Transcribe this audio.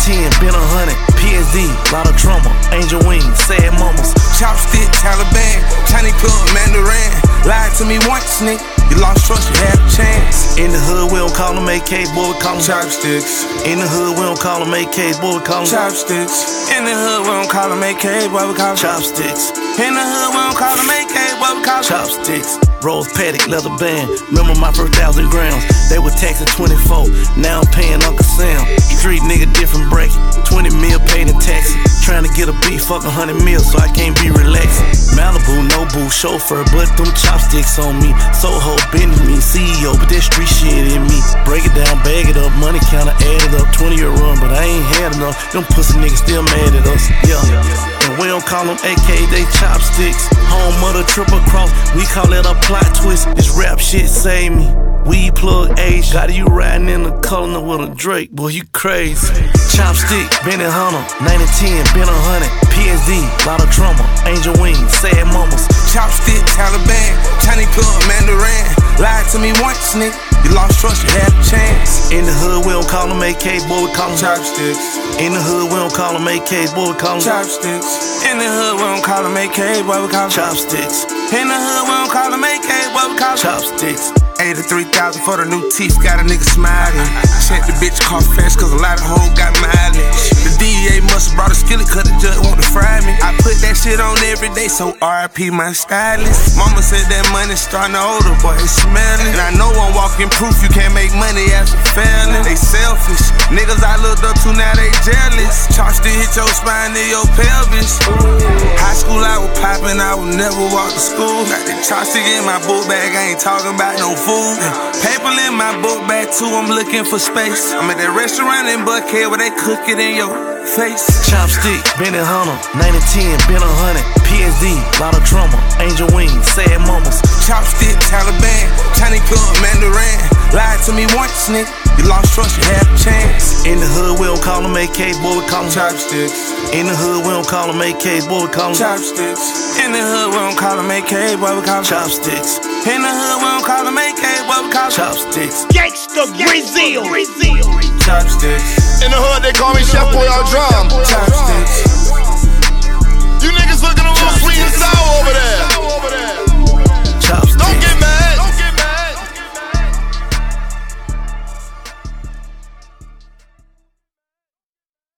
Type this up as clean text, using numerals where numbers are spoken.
9010, been 100. PSD, lot of trauma. Angel wings, sad mamas. Chopstick, Taliban, Chinese club, Mandarin. Lied to me once, nigga. You lost trust, you had a chance. In the hood, we don't call them AKs, boy, we call them chopsticks. In the hood, we don't call them AKs, boy, we call them chopsticks. In the hood, we don't call them AKs, boy, we call them chopsticks. In the hood, we don't call them AKs, boy, we call them chopsticks. Rose Paddock, leather band. Remember my first 1,000 grams. They were taxing 24. Now I'm paying Uncle Sam. Street nigga, different bracket. 20 mil paid in taxes. Trying to get a beat, fuck 100 mil, so I can't be relaxing. Malibu, no boo, chauffeur, but them chopsticks on me. Soho, business me, CEO, but that street shit in me. Break it down, bag it up, money counter, add it up. 20-year run, but I ain't had enough. Them pussy niggas still mad at us, yeah. And we don't call them AK, they chopsticks. Home of the triple cross, we call that a plot twist. This rap shit save me. Weed plug age, got you riding in the color with a Drake, boy, you crazy. Chopstick, Benny Hunter, 9010, been 100. PSD, lot of trauma, Angel wings, sad mamas. Chopstick, Taliban, Chinese club, Mandarin. Lied to me once, nigga. You lost trust, you had a chance. In the hood, we don't call them AKs, boy, we call them chopsticks. In the hood, we don't call them AKs, boy, we call them chopsticks. In the hood, we don't call them AKs, boy, we call them chopsticks. In the hood, we don't call them AKs, boy, we call them chopsticks. 83,000 for the new teeth, got a nigga smiling. Check the bitch car fast, cause a lot of hoes got mileage. The DEA must've brought a skillet, cause the judge want to fry me. I put that shit on every day, so RIP my stylist. Mama said that money starting to older, boy, it's smelling. And I know I'm walking proof you can't make money after failing. They selfish, niggas I looked up to, now they jealous. Charge to hit your spine in your pelvis. High school I was popping, I would never walk to school. Got the chopstick in my book bag, I ain't talking about no food. Paper in my book bag too, I'm looking for space. I'm at that restaurant in Buckhead where they cook it in your face. Chopstick, Benny Hunter, 9010, been 100. PSD, lot of trauma, Angel wings, sad mamas. Chopstick, Taliban, Chinese club, Mandarin. Lied to me once, nigga. You lost trust, you had a chance. In the hood, we don't call them AKs, boy, we call them chopsticks. In the hood, we don't call them AKs, boy, we call them chopsticks. In the hood, we don't call them AKs, boy, we call them chopsticks. In the hood, we don't call them AKs, boy, we call them chopsticks. Gangsta Brazil. Chopsticks. In the hood, they call me Chef